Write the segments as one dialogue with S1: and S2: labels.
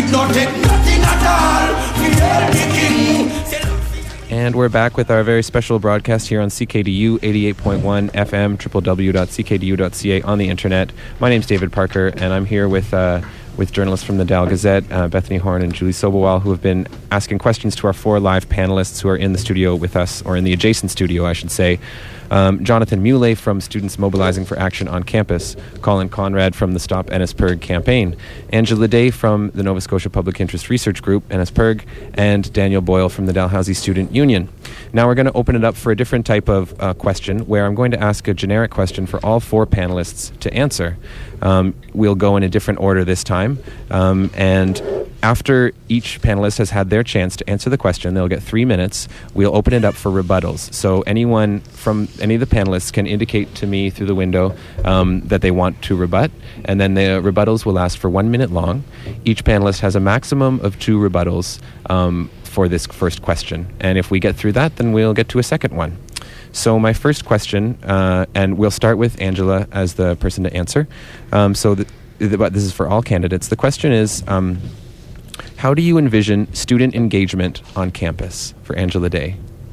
S1: did not take nothing at all. We hail the king.
S2: And we're back with our very special broadcast here on CKDU 88.1 FM, www.ckdu.ca on the internet. My name's David Parker, and I'm here with journalists from the Dalles Gazette, Bethany Horn and Julie Sobowal, who have been asking questions to our four live panelists who are in the studio with us, or in the adjacent studio, I should say. Jonathan Muley from Students Mobilizing for Action on Campus, Colin Conrad from the Stop Ennisperg campaign, Angela Day from the Nova Scotia Public Interest Research Group, Ennisperg, and Daniel Boyle from the Dalhousie Student Union. Now we're going to open it up for a different type of question, where I'm going to ask a generic question for all four panelists to answer. We'll go in a different order this time, and after each panelist has had their chance to answer the question, they'll get 3 minutes. We'll open it up for rebuttals. So anyone from any of the panelists can indicate to me through the window that they want to rebut, and then the rebuttals will last for 1 minute long. Each panelist has a maximum of 2 rebuttals for this first question. And if we get through that, then we'll get to a second one. So my first question, and we'll start with Angela as the person to answer. But this is for all candidates. The question is, how do you envision student engagement on campus? For Angela Day.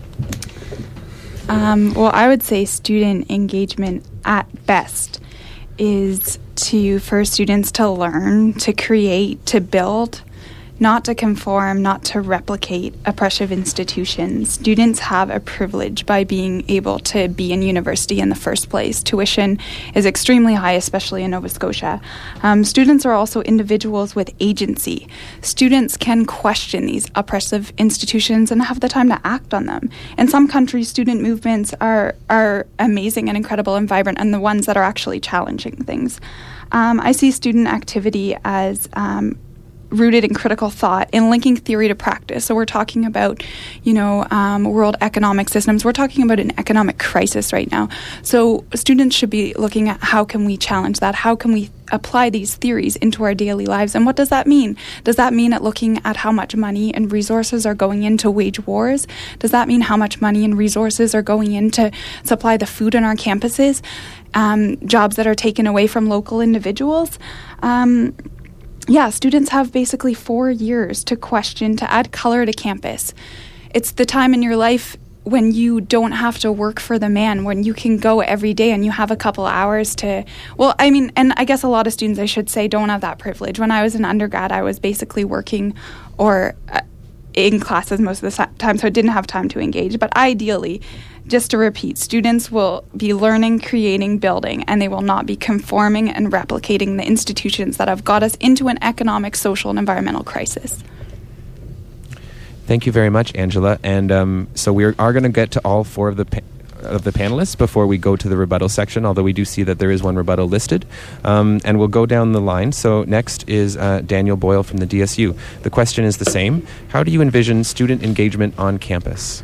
S3: Well, I would say student engagement at best is for students to learn, to create, to build, not to conform, not to replicate oppressive institutions. Students have a privilege by being able to be in university in the first place. Tuition is extremely high, especially in Nova Scotia. Students are also individuals with agency. Students can question these oppressive institutions and have the time to act on them. In some countries, student movements are amazing and incredible and vibrant, and the ones that are actually challenging things. I see student activity as rooted in critical thought, in linking theory to practice. So we're talking about, world economic systems. We're talking about an economic crisis right now. So students should be looking at how can we challenge that? How can we apply these theories into our daily lives? And what does that mean? Does that mean looking at how much money and resources are going into wage wars? Does that mean how much money and resources are going in to supply the food on our campuses? Jobs that are taken away from local individuals? Students have basically 4 years to question, to add color to campus. It's the time in your life when you don't have to work for the man, when you can go every day and you have a couple hours to, and I guess a lot of students, I should say, don't have that privilege. When I was an undergrad, I was basically working or in classes most of the time, so I didn't have time to engage. But ideally, just to repeat, students will be learning, creating, building, and they will not be conforming and replicating the institutions that have got us into an economic, social, and environmental crisis.
S2: Thank you very much, Angela. And so we are going to get to all four of the panelists before we go to the rebuttal section, although we do see that there is one rebuttal listed. And we'll go down the line. So next is Daniel Boyle from the DSU. The question is the same. How do you envision student engagement on campus?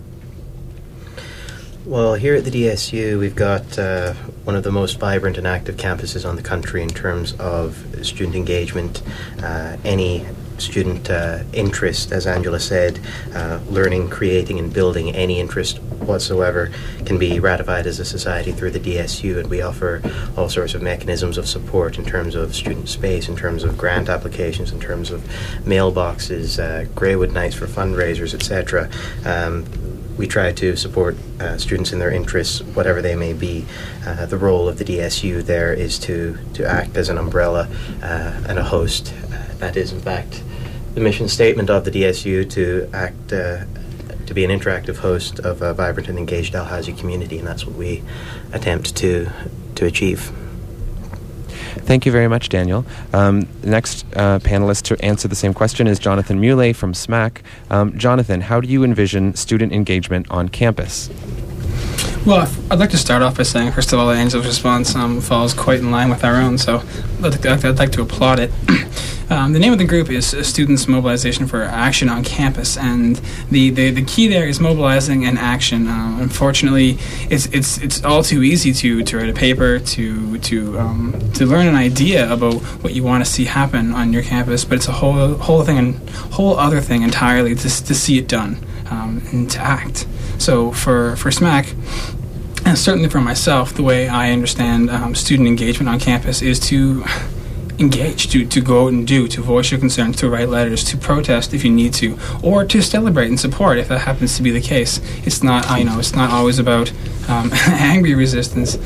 S4: Well, here at the DSU, we've got one of the most vibrant and active campuses on the country in terms of student engagement. Any student interest, as Angela said, learning, creating, and building any interest whatsoever can be ratified as a society through the DSU, and we offer all sorts of mechanisms of support in terms of student space, in terms of grant applications, in terms of mailboxes, Greywood nights for fundraisers, etc. We try to support students in their interests, whatever they may be. The role of the DSU there is to act as an umbrella and a host. That is, in fact, the mission statement of the DSU, to act, to be an interactive host of a vibrant and engaged Dalhousie community, and that's what we attempt to achieve.
S2: Thank you very much, Daniel. Next panelist to answer the same question is Jonathan Muley from SMAC. Jonathan, how do you envision student engagement on campus?
S5: Well, I'd like to start off by saying, first of all, that Angela's response falls quite in line with our own, so I'd like to applaud it. The name of the group is Students Mobilization for Action on Campus, and the key there is mobilizing and action. Unfortunately, it's all too easy to write a paper, to learn an idea about what you want to see happen on your campus, but it's a whole other thing entirely to see it done and to act. So for SMAC, and certainly for myself, the way I understand student engagement on campus is to engage, to go out and to voice your concerns, to write letters, to protest if you need to, or to celebrate and support if that happens to be the case. It's not, it's not always about angry resistance.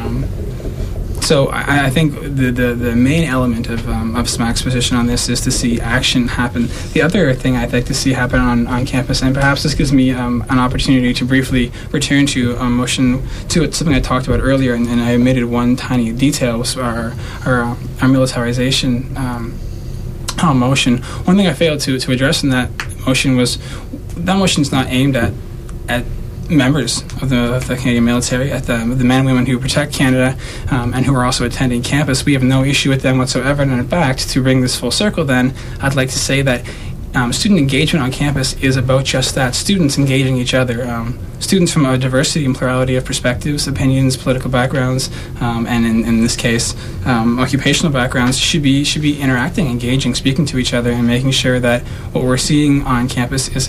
S5: So I think the main element of SMAC's position on this is to see action happen. The other thing I'd like to see happen on campus, and perhaps this gives me an opportunity to briefly return to a motion, to something I talked about earlier, and I omitted one tiny detail, was our militarization motion. One thing I failed to address in that motion was that motion is not aimed at members of the Canadian military, at the men and women who protect Canada and who are also attending campus. We have no issue with them whatsoever, and in fact, to bring this full circle then, I'd like to say that student engagement on campus is about just that, students engaging each other. Students from a diversity and plurality of perspectives, opinions, political backgrounds, and in this case, occupational backgrounds should be interacting, engaging, speaking to each other, and making sure that what we're seeing on campus is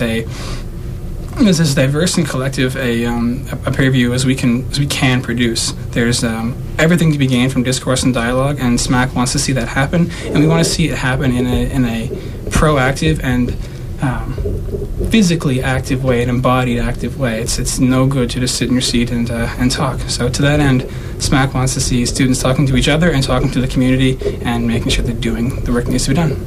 S5: as diverse and collective a peer review as we can produce. There's everything to be gained from discourse and dialogue, and SMAC wants to see that happen, and we want to see it happen in a proactive and physically active way, an embodied active way. It's no good to just sit in your seat and talk. So to that end, SMAC wants to see students talking to each other and talking to the community and making sure they're doing the work that needs to be done.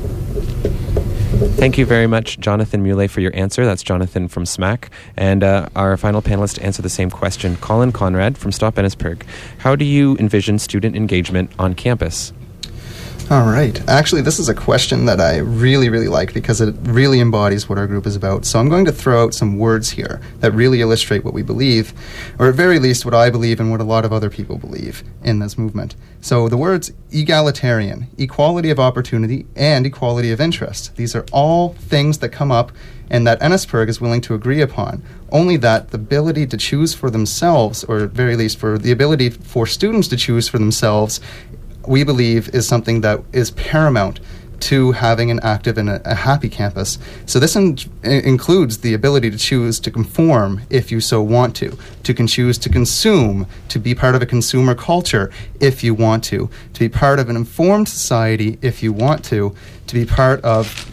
S2: Thank you very much, Jonathan Muley, for your answer. That's Jonathan from SMAC. And our final panelist to answer the same question, Colin Conrad from Stop Ennisburg. How do you envision student engagement on campus?
S6: All right. Actually, this is a question that I really, really like because it really embodies what our group is about. So I'm going to throw out some words here that really illustrate what we believe, or at very least what I believe and what a lot of other people believe in this movement. So the words egalitarian, equality of opportunity, and equality of interest. These are all things that come up and that Ennisburg is willing to agree upon. Only that the ability to choose for themselves, or at very least for the ability for students to choose for themselves, we believe is something that is paramount to having an active and a happy campus. So this includes the ability to choose to conform if you so want to choose to consume, to be part of a consumer culture if you want to be part of an informed society if you want to be part of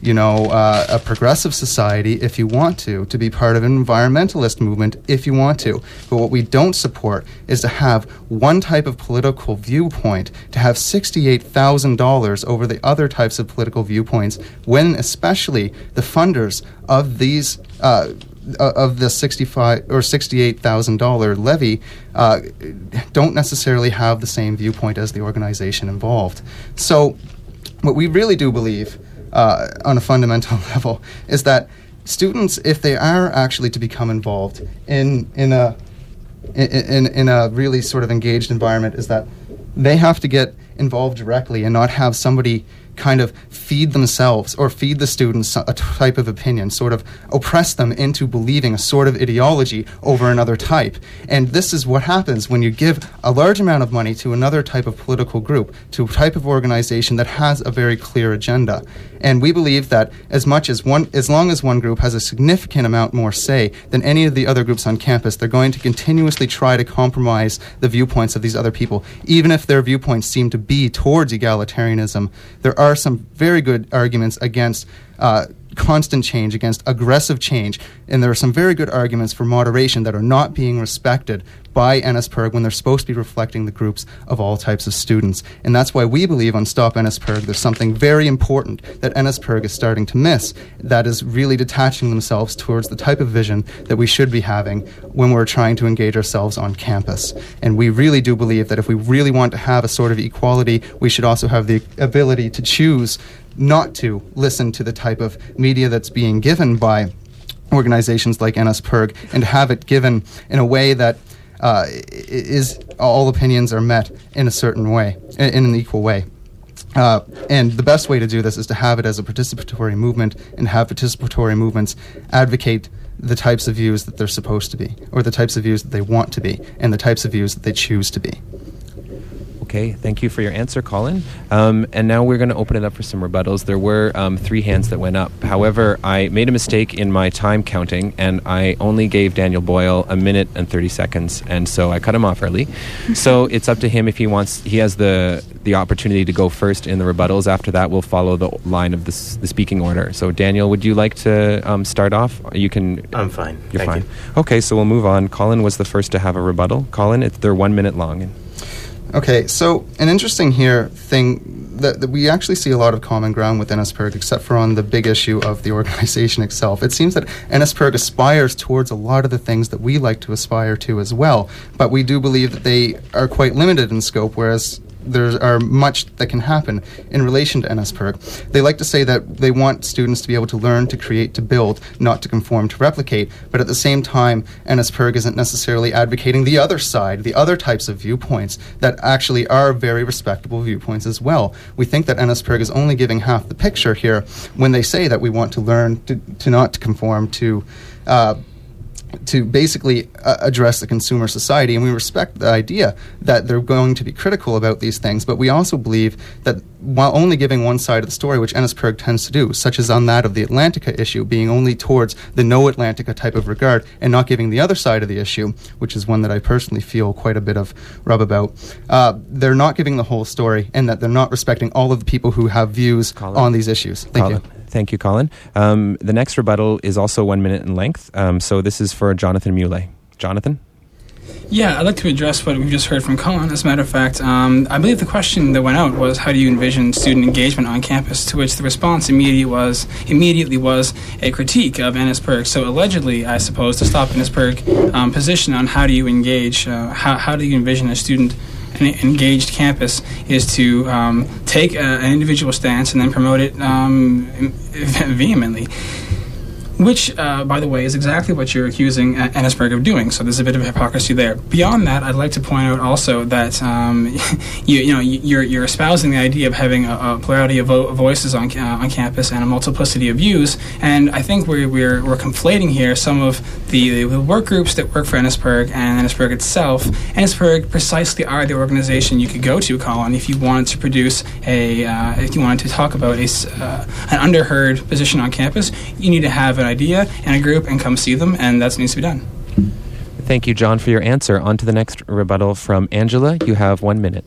S6: a progressive society if you want to be part of an environmentalist movement if you want to. But what we don't support is to have one type of political viewpoint, to have $68,000 over the other types of political viewpoints, when especially the funders of these of the $65,000 or $68,000 levy don't necessarily have the same viewpoint as the organization involved. So what we really do believe on a fundamental level is that students, if they are actually to become involved in a really sort of engaged environment, is that they have to get involved directly and not have somebody kind of feed themselves or feed the students a type of opinion, sort of oppress them into believing a sort of ideology over another type. And this is what happens when you give a large amount of money to another type of political group, to a type of organization that has a very clear agenda. And we believe that as long as one group has a significant amount more say than any of the other groups on campus, they're going to continuously try to compromise the viewpoints of these other people, even if their viewpoints seem to be towards egalitarianism. There are some very good arguments against constant change, against aggressive change, and there are some very good arguments for moderation that are not being respected by Ennisburg when they're supposed to be reflecting the groups of all types of students. And that's why we believe on Stop Ennisburg there's something very important that Ennisburg is starting to miss, that is really detaching themselves towards the type of vision that we should be having when we're trying to engage ourselves on campus. And we really do believe that if we really want to have a sort of equality, we should also have the ability to choose not to listen to the type of media that's being given by organizations like Ennisburg, and have it given in a way that is all opinions are met in a certain way, in an equal way. And the best way to do this is to have it as a participatory movement, and have participatory movements advocate the types of views that they're supposed to be, or the types of views that they want to be, and the types of views that they choose to be.
S2: Okay, thank you for your answer, Colin. And now we're going to open it up for some rebuttals. There were 3 hands that went up. However, I made a mistake in my time counting, and I only gave Daniel Boyle 1 minute and 30 seconds, and so I cut him off early. So it's up to him if he wants. He has the opportunity to go first in the rebuttals. After that, we'll follow the line of the speaking order. So, Daniel, would you like to start off? You can.
S4: I'm fine.
S2: You're
S4: Thank
S2: fine.
S4: you.
S2: Okay, so we'll move on. Colin was the first to have a rebuttal. Colin, they're 1 minute long.
S6: Okay, so an interesting thing that we actually see a lot of common ground with NSPIRG, except for on the big issue of the organization itself. It seems that NSPIRG aspires towards a lot of the things that we like to aspire to as well, but we do believe that they are quite limited in scope, whereas there are much that can happen in relation to NSPIRG. They like to say that they want students to be able to learn, to create, to build, not to conform, to replicate, but at the same time, NSPIRG isn't necessarily advocating the other side, the other types of viewpoints that actually are very respectable viewpoints as well. We think that NSPIRG is only giving half the picture here when they say that we want to learn, to not to conform, to basically address the consumer society, and we respect the idea that they're going to be critical about these things, but we also believe that while only giving one side of the story, which NSPIRG tends to do, such as on that of the Atlantica issue, being only towards the no Atlantica type of regard, and not giving the other side of the issue, which is one that I personally feel quite a bit of rub about, they're not giving the whole story, and that they're not respecting all of the people who have views on these issues. Thank you.
S2: Thank you, Colin. The next rebuttal is also 1 minute in length, so this is for Jonathan Muley. Jonathan?
S5: Yeah, I'd like to address what we've just heard from Colin. As a matter of fact, I believe the question that went out was, how do you envision student engagement on campus? To which the response immediately was a critique of NSPIRG. So allegedly, I suppose, to stop NSPIRG position on how do you engage, how do you envision a student an engaged campus is to take an individual stance and then promote it vehemently. Which, by the way, is exactly what you're accusing NSPIRG of doing. So there's a bit of hypocrisy there. Beyond that, I'd like to point out also that you're espousing the idea of having a plurality of voices on campus and a multiplicity of views. And I think we're conflating here some of the work groups that work for NSPIRG and NSPIRG itself. NSPIRG precisely are the organization you could go to, Colin, if you wanted to produce if you wanted to talk about an underheard position on campus. You need to have an idea and a group and come see them, and that needs to be done.
S2: Thank you, John, for your answer. On to the next rebuttal from Angela. You have 1 minute.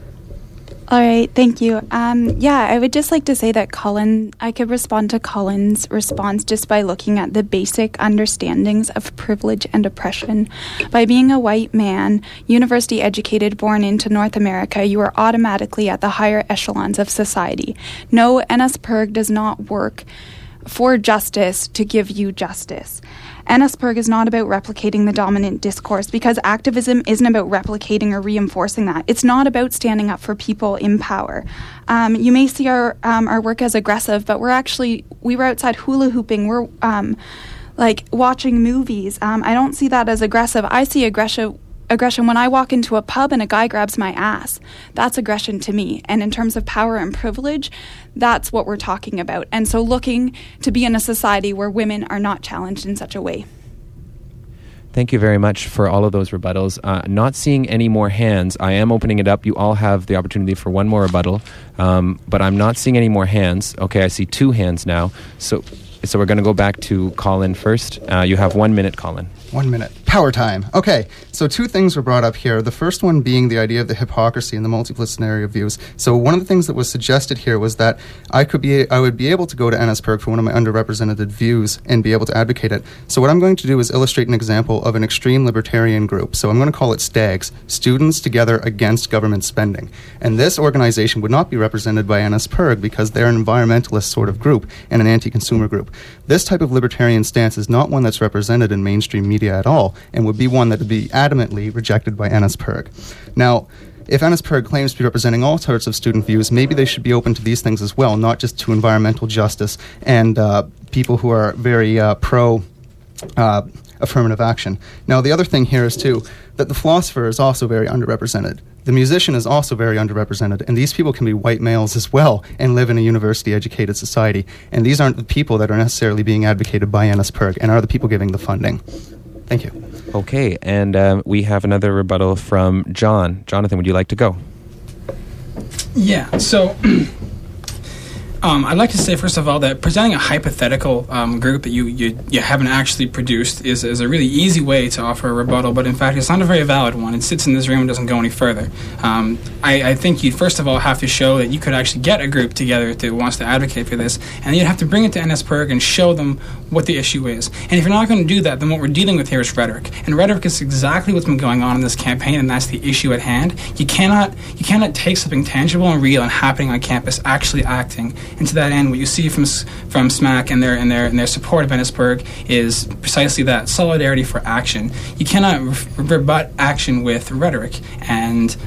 S3: All right, thank you. I would just like to say that I could respond to Colin's response just by looking at the basic understandings of privilege and oppression. By being a white man, university educated, born into North America, you are automatically at the higher echelons of society. No, NSPIRG does not work for justice to give you justice. NSPIRG is not about replicating the dominant discourse, because activism isn't about replicating or reinforcing that. It's not about standing up for people in power. You may see our work as aggressive, but we were outside hula hooping. We're watching movies. I don't see that as aggressive. I see aggression when I walk into a pub and a guy grabs my ass. That's aggression to me. And in terms of power and privilege, that's what we're talking about. And so looking to be in a society where women are not challenged in such a way.
S2: Thank you very much for all of those rebuttals. Not seeing any more hands. I am opening it up. You all have the opportunity for one more rebuttal, but I'm not seeing any more hands. Okay, I see 2 hands now. So we're going to go back to Colin first. You have 1 minute, Colin.
S6: 1 minute. Power time. Okay, so 2 things were brought up here. The first one being the idea of the hypocrisy and the multiplicity of views. So one of the things that was suggested here was that I would be able to go to NSPIRG for one of my underrepresented views and be able to advocate it. So what I'm going to do is illustrate an example of an extreme libertarian group. So I'm going to call it STAGS, Students Together Against Government Spending. And this organization would not be represented by NSPIRG because they're an environmentalist sort of group and an anti-consumer group. This type of libertarian stance is not one that's represented in mainstream media at all, and would be one that would be adamantly rejected by NSPIRG. Now, if NSPIRG claims to be representing all sorts of student views, maybe they should be open to these things as well, not just to environmental justice and people who are very pro affirmative action. Now, the other thing here is, too, that the philosopher is also very underrepresented. The musician is also very underrepresented, and these people can be white males as well and live in a university-educated society. And these aren't the people that are necessarily being advocated by NSPIRG and are the people giving the funding. Thank you.
S2: Okay, and we have another rebuttal from John. Jonathan, would you like to go?
S5: Yeah, so I'd like to say, first of all, that presenting a hypothetical group that you haven't actually produced is a really easy way to offer a rebuttal, but in fact, it's not a very valid one. It sits in this room and doesn't go any further. I think you'd first of all have to show that you could actually get a group together that wants to advocate for this, and then you'd have to bring it to NSPIRG and show them what the issue is. And if you're not going to do that, then what we're dealing with here is rhetoric. And rhetoric is exactly what's been going on in this campaign, and that's the issue at hand. You cannot take something tangible and real and happening on campus, actually acting. And to that end, what you see from SMAC and their support of NSPIRG is precisely that, solidarity for action. You cannot rebut action with rhetoric and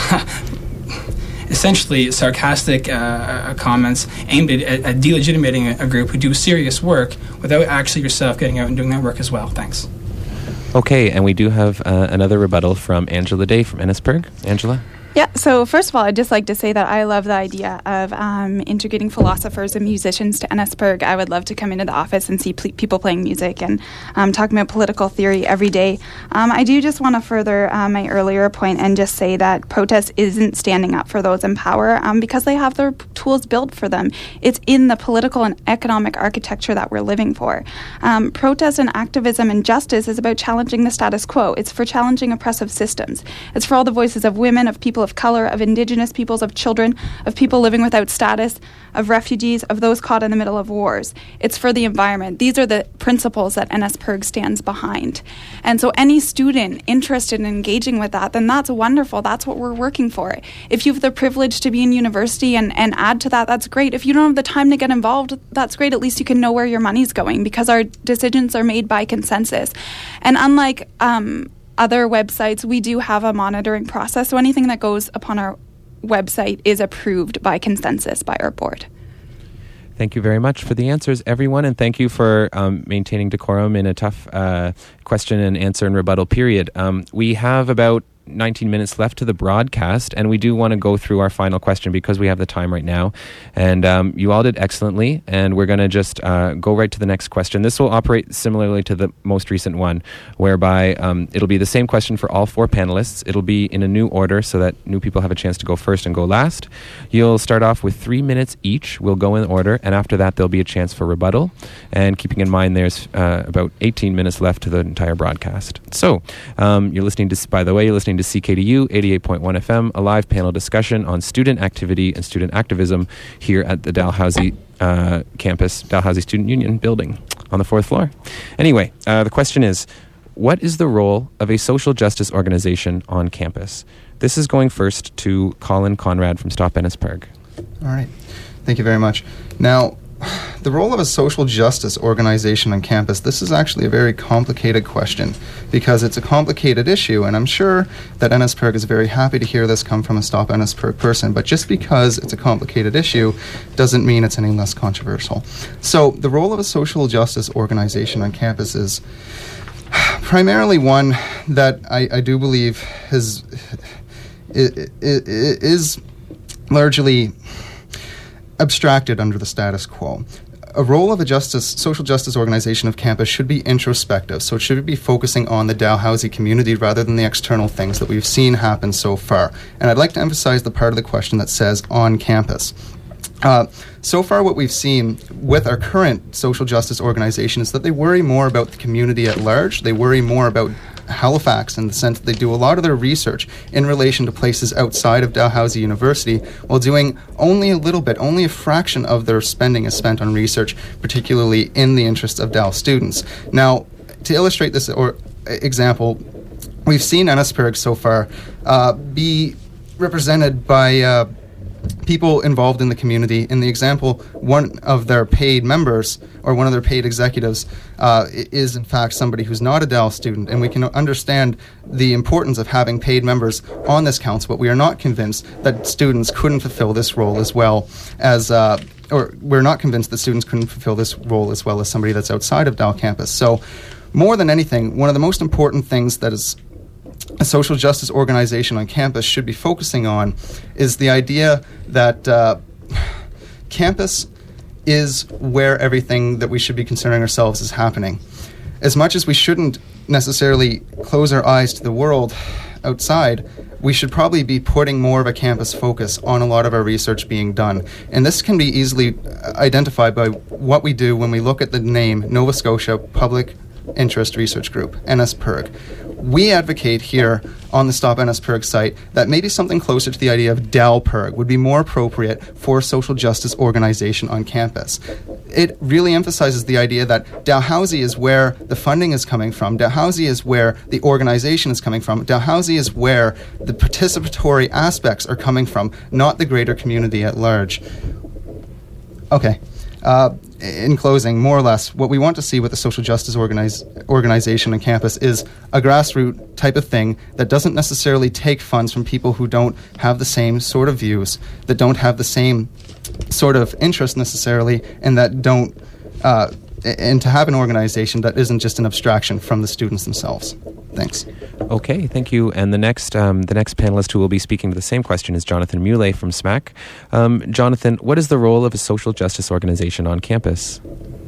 S5: essentially sarcastic comments aimed at delegitimating a group who do serious work without actually yourself getting out and doing that work as well. Thanks.
S2: Okay, and we do have another rebuttal from Angela Day from NSPIRG. Angela?
S3: Yeah, so first of all, I'd just like to say that I love the idea of integrating philosophers and musicians to NSPIRG. I would love to come into the office and see people playing music and talking about political theory every day. I do just want to further my earlier point and just say that protest isn't standing up for those in power because they have their tools built for them. It's in the political and economic architecture that we're living for. Protest and activism and justice is about challenging the status quo. It's for challenging oppressive systems. It's for all the voices of women, of people of color, of indigenous peoples, of children, of people living without status, of refugees, of those caught in the middle of wars. It's for the environment. These are the principles that NSPIRG stands behind. And so any student interested in engaging with that, then that's wonderful. That's what we're working for. If you have the privilege to be in university and add to that, that's great. If you don't have the time to get involved, that's great. At least you can know where your money's going because our decisions are made by consensus. And unlike other websites, we do have a monitoring process, so anything that goes upon our website is approved by consensus by our board.
S2: Thank you very much for the answers, everyone, and thank you for maintaining decorum in a tough question and answer and rebuttal period. We have about 19 minutes left to the broadcast, and we do want to go through our final question because we have the time right now. And you all did excellently, and we're going to just go right to the next question. This will operate similarly to the most recent one, whereby it'll be the same question for all four panelists. It'll be in a new order so that new people have a chance to go first and go last. You'll start off with 3 minutes each. We'll go in order, and after that, there'll be a chance for rebuttal. And keeping in mind there's about 18 minutes left to the entire broadcast. So you're listening to CKDU 88.1 FM, a live panel discussion on student activity and student activism here at the Dalhousie campus, Dalhousie Student Union building on the 4th floor. Anyway, the question is, what is the role of a social justice organization on campus? This is going first to Colin Conrad from Stop NSPIRG.
S6: All right. Thank you very much. Now, the role of a social justice organization on campus, this is actually a very complicated question because it's a complicated issue, and I'm sure that NSPIRG is very happy to hear this come from a Stop NSPIRG person, but just because it's a complicated issue doesn't mean it's any less controversial. So the role of a social justice organization on campus is primarily one that I do believe is largely abstracted under the status quo. A role of a social justice organization of campus should be introspective, so it should be focusing on the Dalhousie community rather than the external things that we've seen happen so far. And I'd like to emphasize the part of the question that says on campus. So far what we've seen with our current social justice organization is that they worry more about the community at large. They worry more about Halifax in the sense that they do a lot of their research in relation to places outside of Dalhousie University while doing only a little bit, only a fraction of their spending is spent on research, particularly in the interests of Dal students. Now, to illustrate this example, we've seen NSPIRG so far be represented by people involved in the community. In the example, one of their paid members or one of their paid executives is in fact somebody who's not a Dal student, and we can understand the importance of having paid members on this council, but we are not convinced that students couldn't fulfill this role as well as or we're not convinced that students couldn't fulfill this role as well as somebody that's outside of Dal campus. So more than anything, one of the most important things that is a social justice organization on campus should be focusing on is the idea that campus is where everything that we should be concerning ourselves is happening. As much as we shouldn't necessarily close our eyes to the world outside, we should probably be putting more of a campus focus on a lot of our research being done. And this can be easily identified by what we do when we look at the name Nova Scotia Public Interest Research Group, NSPIRG. We advocate here on the Stop NSPIRG site that maybe something closer to the idea of DALPIRG would be more appropriate for a social justice organization on campus. It really emphasizes the idea that Dalhousie is where the funding is coming from, Dalhousie is where the organization is coming from, Dalhousie is where the participatory aspects are coming from, not the greater community at large. Okay. In closing, more or less, what we want to see with the social justice organization on campus is a grassroots type of thing that doesn't necessarily take funds from people who don't have the same sort of views, that don't have the same sort of interest necessarily, and that don't, and to have an organization that isn't just an abstraction from the students themselves. Thanks.
S2: Okay, thank you. And the next panelist who will be speaking to the same question is Jonathan Muley from SMAC. Jonathan, what is the role of a social justice organization on campus?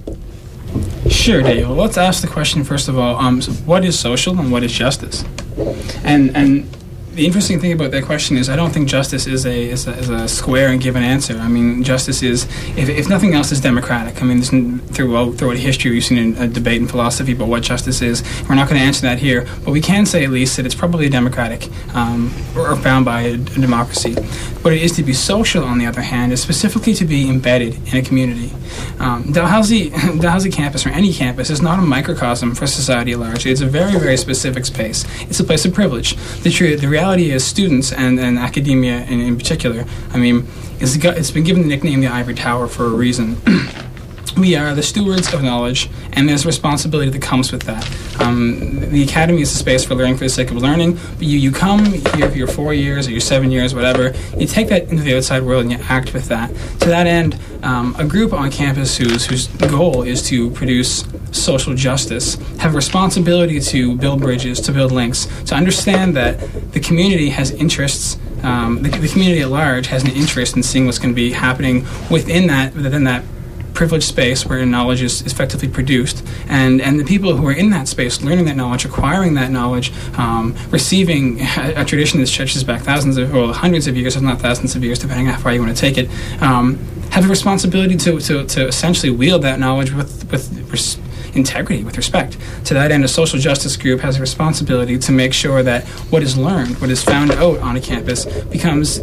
S5: Sure, Dave. Well, let's ask the question first of all. So what is social and what is justice? And the interesting thing about that question is I don't think justice is a square and given answer. I mean, justice is, if nothing else, is democratic. I mean, throughout history, we've seen a debate in philosophy about what justice is. We're not going to answer that here, but we can say at least that it's probably a democratic or bound by a democracy. What it is to be social, on the other hand, is specifically to be embedded in a community. Dalhousie campus, or any campus, is not a microcosm for society at large. It's a very, very specific space. It's a place of privilege. The reality is students and academia in particular, I mean, it's been given the nickname the Ivory Tower for a reason. We are the stewards of knowledge, and there's a responsibility that comes with that. The academy is a space for learning for the sake of learning, but you come here for your 4 years or your 7 years, whatever, you take that into the outside world and you act with that. To that end, a group on campus whose goal is to produce social justice have a responsibility to build bridges, to build links, to understand that the community has interests. The community at large has an interest in seeing what's going to be happening within that privileged space where knowledge is effectively produced, and the people who are in that space learning that knowledge, acquiring that knowledge, receiving a tradition that stretches back hundreds of years, if not thousands of years, depending on how far you want to take it, have a responsibility to essentially wield that knowledge with integrity, with respect. To that end, a social justice group has a responsibility to make sure that what is learned, what is found out on a campus, becomes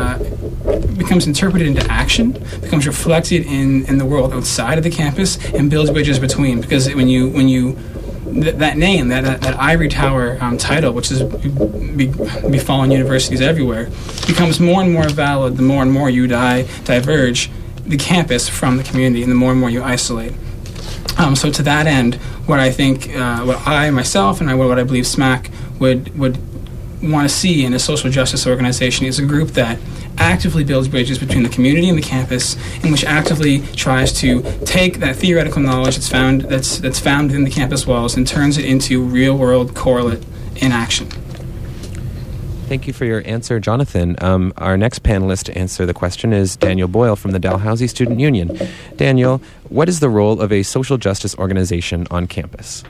S5: interpreted into action, becomes reflected in the world outside of the campus, and builds bridges between. Because that name, that Ivory Tower title, which is befallen universities everywhere, becomes more and more valid the more and more you diverge the campus from the community, and the more and more you isolate. So to that end, what I think, what I myself and what I believe SMAC would want to see in a social justice organization is a group that actively builds bridges between the community and the campus, and which actively tries to take that theoretical knowledge that's found within the campus walls and turns it into real-world correlate in action.
S2: Thank you for your answer, Jonathan. Our next panelist to answer the question is Daniel Boyle from the Dalhousie Student Union. Daniel, what is the role of a social justice organization on campus?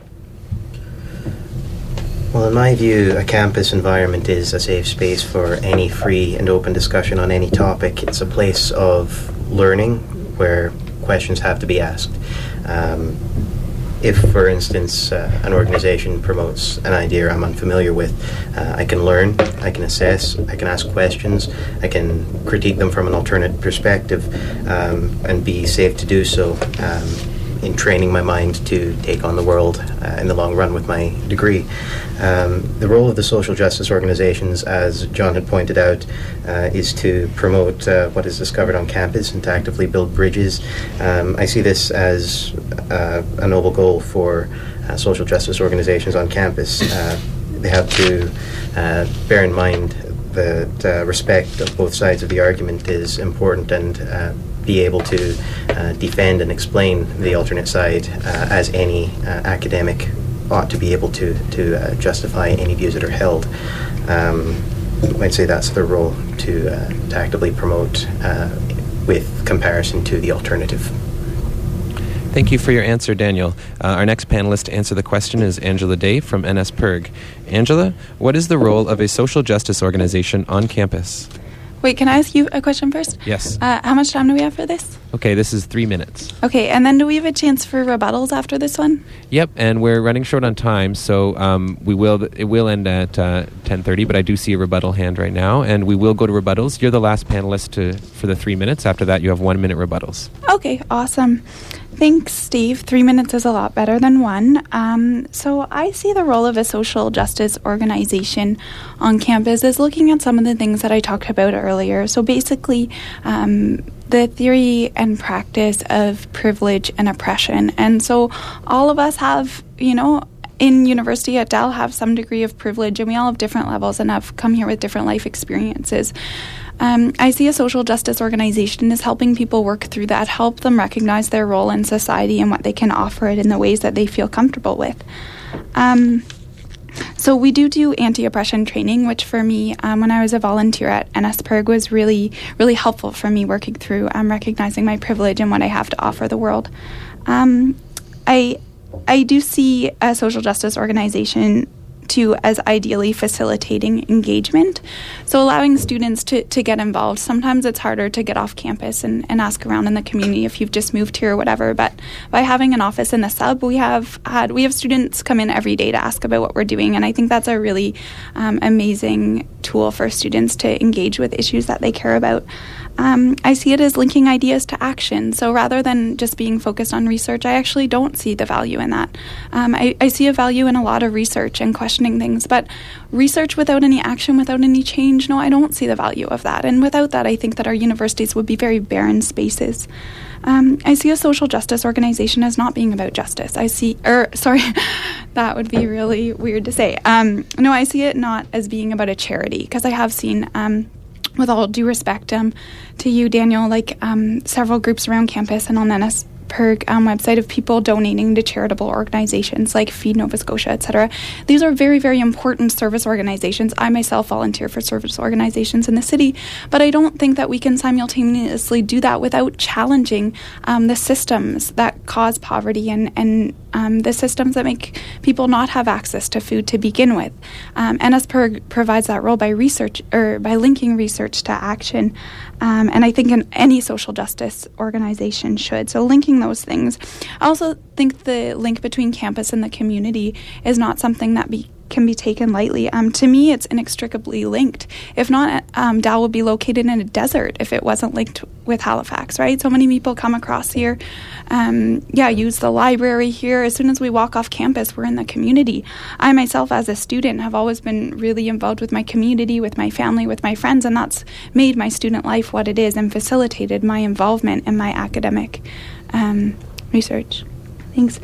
S4: Well, in my view, a campus environment is a safe space for any free and open discussion on any topic. It's a place of learning where questions have to be asked. If, for instance, an organization promotes an idea I'm unfamiliar with, I can learn, I can assess, I can ask questions, I can critique them from an alternate perspective, and be safe to do so in training my mind to take on the world in the long run with my degree. The role of the social justice organizations, as John had pointed out, is to promote what is discovered on campus and to actively build bridges. I see this as a noble goal for social justice organizations on campus. They have to bear in mind that respect of both sides of the argument is important, and be able to defend and explain the alternate side as any academic ought to be able to justify any views that are held. I'd say that's their role, to actively promote with comparison to the alternative.
S2: Thank you for your answer, Daniel. Our next panelist to answer the question is Angela Day from NSPIRG. Angela, what is the role of a social justice organization on campus?
S3: Wait, can I ask you a question first?
S2: Yes.
S3: How much time do we have for this?
S2: Okay, this is 3 minutes.
S3: Okay, and then do we have a chance for rebuttals after this one?
S2: Yep, and we're running short on time, so it will end at 10:30, but I do see a rebuttal hand right now, and we will go to rebuttals. You're the last panelist for the 3 minutes. After that, you have 1 minute rebuttals.
S3: Okay, awesome. Thanks, Steve. 3 minutes is a lot better than one. So I see the role of a social justice organization on campus as looking at some of the things that I talked about earlier. So basically, the theory and practice of privilege and oppression. And so all of us have, in university at Dal have some degree of privilege, and we all have different levels and have come here with different life experiences. I see a social justice organization as helping people work through that, help them recognize their role in society and what they can offer it in the ways that they feel comfortable with. So we do anti-oppression training, which for me, when I was a volunteer at NSPIRG, was really, really helpful for me working through recognizing my privilege and what I have to offer the world. I do see a social justice organization too as ideally facilitating engagement. So allowing students to get involved. Sometimes it's harder to get off campus and ask around in the community if you've just moved here or whatever. But by having an office in the sub, we have students come in every day to ask about what we're doing. And I think that's a really amazing tool for students to engage with issues that they care about. I see it as linking ideas to action. So rather than just being focused on research, I actually don't see the value in that. I see a value in a lot of research and questioning things, but research without any action, without any change, no, I don't see the value of that. And without that, I think that our universities would be very barren spaces. I see a social justice organization as not being about justice. That would be really weird to say. No, I see it not as being about a charity, because I have seen, with all due respect to you, Daniel, several groups around campus and on the NSPIRG website of people donating to charitable organizations like Feed Nova Scotia, etc. These are very, very important service organizations. I myself volunteer for service organizations in the city, but I don't think that we can simultaneously do that without challenging the systems that cause poverty and the systems that make people not have access to food to begin with. NSPIRG provides that role by linking research to action, and I think any social justice organization should. So linking those things. I also think the link between campus and the community is not something that can be taken lightly. To me, it's inextricably linked. If not, Dal would be located in a desert if it wasn't linked with Halifax, right? So many people come across here, use the library here. As soon as we walk off campus, we're in the community. I myself, as a student, have always been really involved with my community, with my family, with my friends, and that's made my student life what it is and facilitated my involvement in my academic research. Thanks.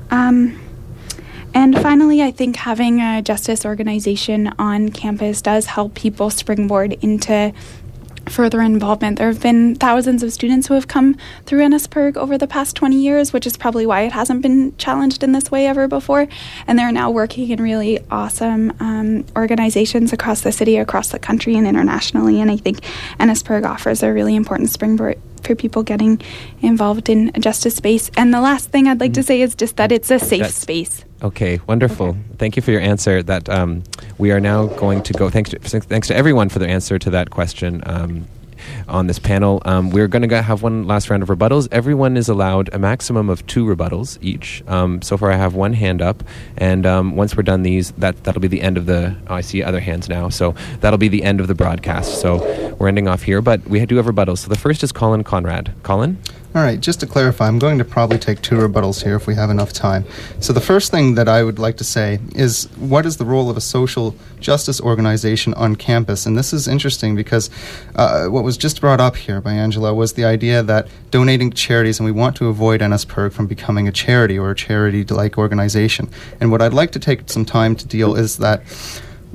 S3: And finally, I think having a justice organization on campus does help people springboard into further involvement. There have been thousands of students who have come through NSPIRG over the past 20 years, which is probably why it hasn't been challenged in this way ever before. And they're now working in really awesome organizations across the city, across the country, and internationally. And I think NSPIRG offers a really important springboard for people getting involved in a justice space. And the last thing I'd like to say is just that it's a safe space.
S2: Okay, wonderful. Okay. Thank you for your answer. That we are now going to go. Thanks to everyone for their answer to that question on this panel. We're going to have one last round of rebuttals. Everyone is allowed a maximum of 2 rebuttals each. So far, I have one hand up, and once we're done these, that'll be the end of the. I see other hands now, so that'll be the end of the broadcast. So we're ending off here, but we do have rebuttals. So the first is Colin Conrad. Colin?
S6: All right, just to clarify, I'm going to probably take 2 rebuttals here if we have enough time. So the first thing that I would like to say is, what is the role of a social justice organization on campus? And this is interesting because what was just brought up here by Angela was the idea that donating to charities, and we want to avoid NSPIRG from becoming a charity or a charity-like organization. And what I'd like to take some time to deal is that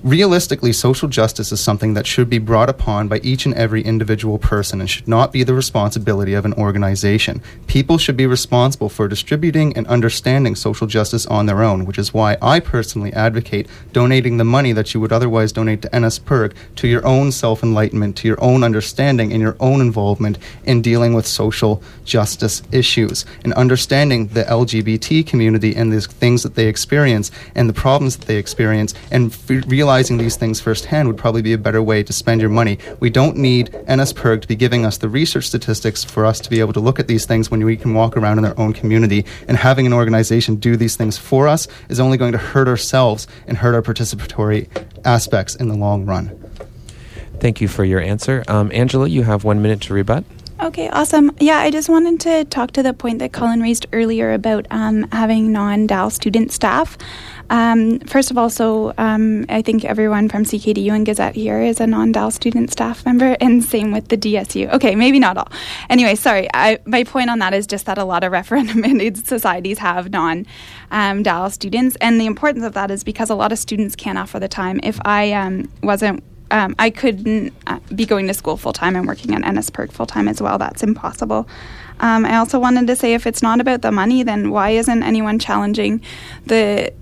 S6: Realistically, social justice is something that should be brought upon by each and every individual person and should not be the responsibility of an organization. People should be responsible for distributing and understanding social justice on their own, which is why I personally advocate donating the money that you would otherwise donate to NSPIRG to your own self-enlightenment, to your own understanding and your own involvement in dealing with social justice issues and understanding the LGBT community and the things that they experience and the problems that they experience, and realizing these things firsthand would probably be a better way to spend your money. We don't need NSPIRG to be giving us the research statistics for us to be able to look at these things when we can walk around in our own community, and having an organization do these things for us is only going to hurt ourselves and hurt our participatory aspects in the long run.
S2: Thank you for your answer. Angela, you have 1 minute to rebut.
S3: Okay, awesome. Yeah, I just wanted to talk to the point that Colin raised earlier about having non-DAL student staff. First of all, I think everyone from CKDU and Gazette here is a non-DAL student staff member, and same with the DSU. Okay, maybe not all. Anyway, sorry. My point on that is just that a lot of referendum-mandated societies have non-DAL students, and the importance of that is because a lot of students can't offer the time. If I I couldn't be going to school full-time and working at NSPIRG full-time as well. That's impossible. I also wanted to say, if it's not about the money, then why isn't anyone challenging the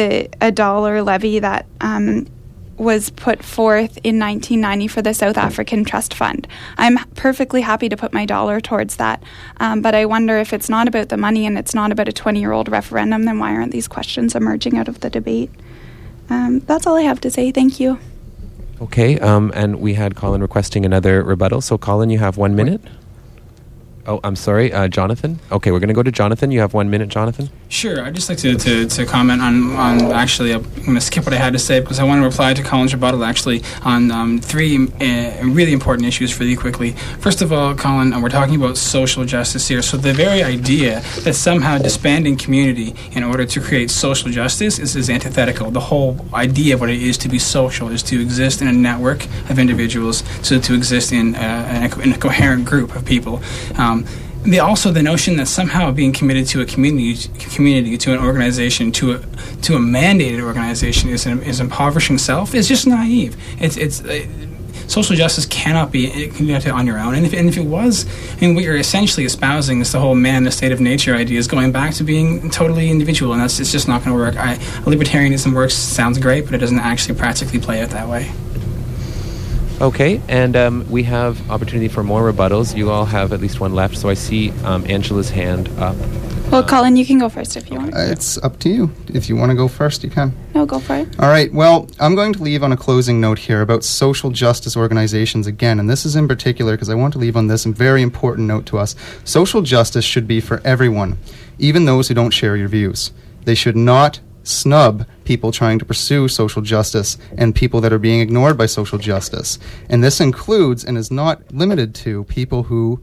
S3: $1 levy that was put forth in 1990 for the South African Trust Fund? I'm perfectly happy to put my dollar towards that, but I wonder, if it's not about the money and it's not about a 20-year-old referendum, then why aren't these questions emerging out of the debate? That's all I have to say. Thank you.
S2: Okay, and we had Colin requesting another rebuttal. So, Colin, you have 1 minute. Oh, I'm sorry, Jonathan. Okay, we're going to go to Jonathan. You have 1 minute, Jonathan.
S5: Sure. I'd just like to comment on actually, I'm going to skip what I had to say because I want to reply to Colin's rebuttal actually on three really important issues really quickly. First of all, Colin, we're talking about social justice here. So the very idea that somehow disbanding community in order to create social justice is antithetical. The whole idea of what it is to be social is to exist in a network of individuals, so to exist in a coherent group of people. The notion that somehow being committed to a community, to an organization, to a mandated organization is impoverishing self is just naive. It's social justice cannot be conducted on your own. And if it was, what you're essentially espousing is the whole man in a state of nature idea, is going back to being totally individual, and it's just not going to work. Libertarianism sounds great, but it doesn't actually practically play out that way.
S2: Okay, and we have opportunity for more rebuttals. You all have at least one left, so I see Angela's hand up.
S3: Well, Colin, you can go first if you want.
S6: It's up to you. If you want to go first, you can.
S3: No, go for it.
S6: All right, well, I'm going to leave on a closing note here about social justice organizations again, and this is in particular because I want to leave on this very important note to us. Social justice should be for everyone, even those who don't share your views. They should not snub people trying to pursue social justice and people that are being ignored by social justice. And this includes and is not limited to people who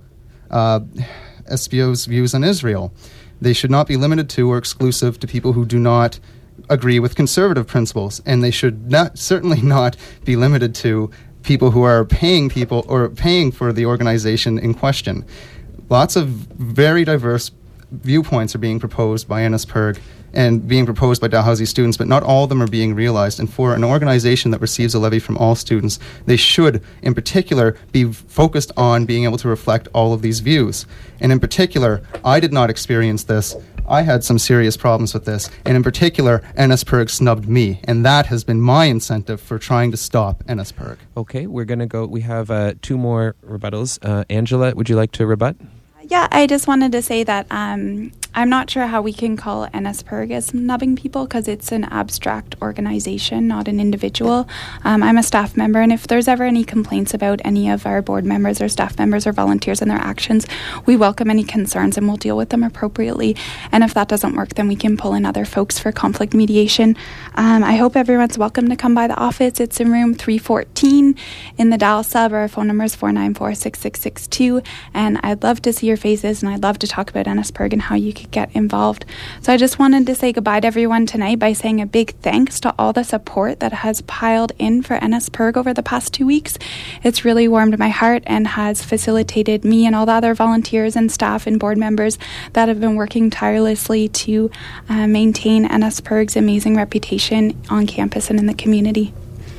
S6: espouse views on Israel. They should not be limited to or exclusive to people who do not agree with conservative principles. And they should certainly not be limited to people who are paying for the organization in question. Lots of very diverse viewpoints are being proposed by NSPIRG and being proposed by Dalhousie students, but not all of them are being realized. And for an organization that receives a levy from all students, they should, in particular, be focused on being able to reflect all of these views. And in particular, I did not experience this. I had some serious problems with this. And in particular, NSPIRG snubbed me. And that has been my incentive for trying to stop NSPIRG.
S2: Okay, we're going to go. We have two more rebuttals. Angela, would you like to rebut?
S3: Yeah, I just wanted to say that I'm not sure how we can call NSPIRG as snubbing people because it's an abstract organization, not an individual. I'm a staff member, and if there's ever any complaints about any of our board members or staff members or volunteers and their actions, we welcome any concerns and we'll deal with them appropriately. And if that doesn't work, then we can pull in other folks for conflict mediation. I hope everyone's welcome to come by the office. It's in room 314 in the Dallas sub. Our phone number is 494-6662, and I'd love to see your faces, and I'd love to talk about NSPIRG and how you could get involved. So I just wanted to say goodbye to everyone tonight by saying a big thanks to all the support that has piled in for NSPIRG over the past 2 weeks. It's really warmed my heart and has facilitated me and all the other volunteers and staff and board members that have been working tirelessly to maintain NSPIRG's amazing reputation on campus and in the community.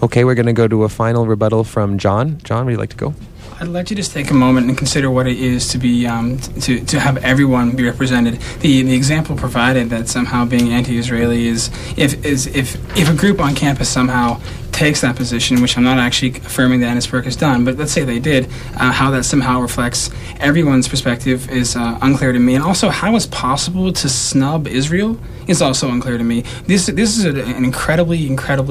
S2: Okay, we're going to go to a final rebuttal from John. John, would you like to go?
S5: I'd like to just take a moment and consider what it is to be to have everyone be represented. The example provided that somehow being anti-Israeli is if a group on campus somehow takes that position, which I'm not actually affirming that Ennisburg has done, but let's say they did, how that somehow reflects everyone's perspective is unclear to me. And also, how it's possible to snub Israel is also unclear to me. This is an incredibly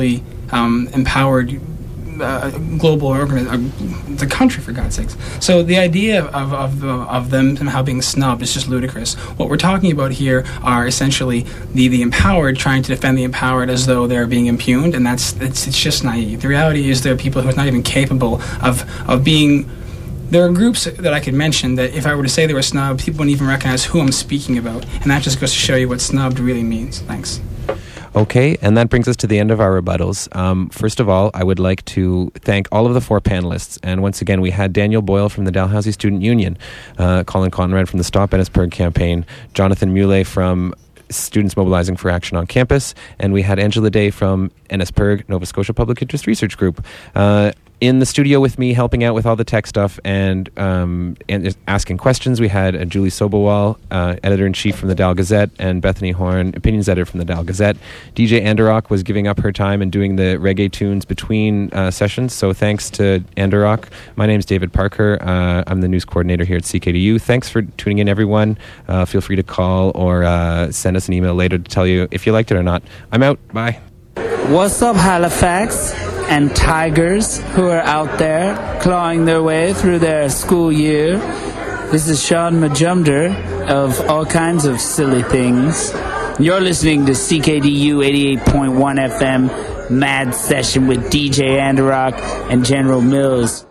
S5: empowered global organization, the country, for God's sakes. So the idea of them somehow being snubbed is just ludicrous. What we're talking about here are essentially the empowered trying to defend the empowered as though they're being impugned, and it's just naive. The reality is there are people who are not even capable of being. There are groups that I could mention that if I were to say they were snubbed, people wouldn't even recognize who I'm speaking about, and that just goes to show you what snubbed really means. Thanks.
S2: Okay, and that brings us to the end of our rebuttals. First of all, I would like to thank all of the 4 panelists. And once again, we had Daniel Boyle from the Dalhousie Student Union, Colin Conrad from the Stop Ennisburg campaign, Jonathan Muley from Students Mobilizing for Action on Campus, and we had Angela Day from Ennisburg, Nova Scotia Public Interest Research Group. In the studio with me, helping out with all the tech stuff and asking questions, we had Julie Sobowal, editor-in-chief from the Dal Gazette, and Bethany Horn, opinions editor from the Dal Gazette. DJ Anderock was giving up her time and doing the reggae tunes between sessions, so thanks to Anderock. My name's David Parker. I'm the news coordinator here at CKDU. Thanks for tuning in, everyone. Feel free to call or send us an email later to tell you if you liked it or not. I'm out. Bye.
S7: What's up, Halifax and Tigers who are out there clawing their way through their school year? This is Sean Majumder of all kinds of silly things. You're listening to CKDU 88.1 FM Mad Session with DJ Anderock and General Mills.